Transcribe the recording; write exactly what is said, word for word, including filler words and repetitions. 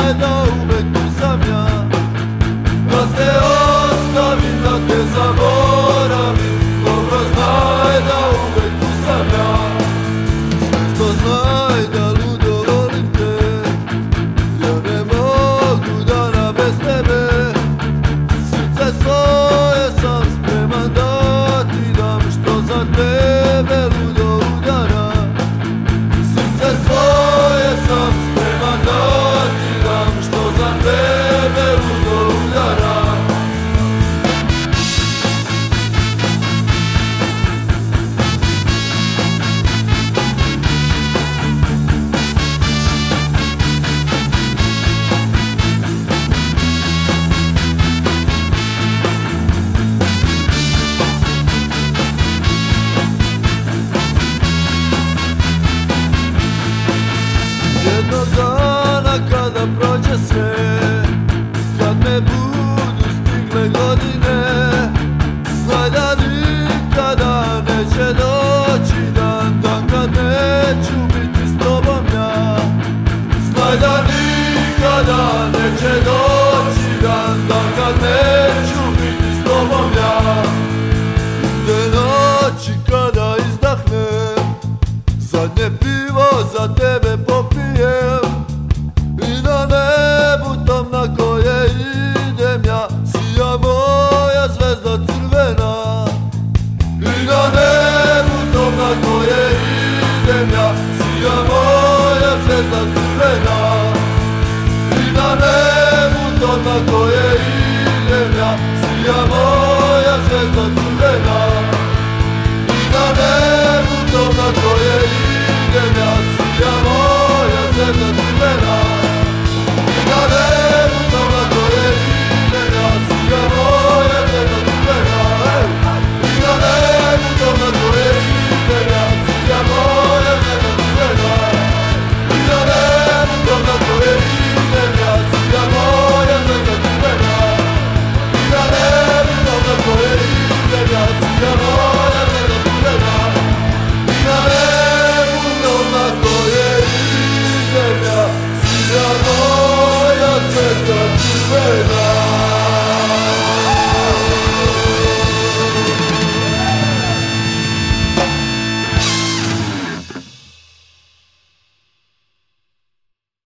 znaj da uvek tu sam ja. Da te ostavim, da te zaboravim, dobro znaj da uvek tu sam ja. Sve što znaj da ludo volim te, ja ne mogu dana bez tebe. Srce svoje sam spreman da ti dam, što za tebe ludo udara. Srce svoje sam spreman da ti dam, što za tebe ludo udara. Jednog dana kada prođe sve, kad me budu stigle godine, znaj da nikada neće doći dan, dan kad neću biti s tobom ja. Znaj da nikada neće doći dan, dan kad neću biti s tobom ja. Te noći kada izdahnem, zadnje pivo za tebe popijem, i na nebu tam na koje idem ja sija moja zvezda crvena. I na nebu tam na koje idem ja sija moja zvezda crvena. I na nebu tam na koje idem ja sija moja zvezda crvena. I na nebu tam na koje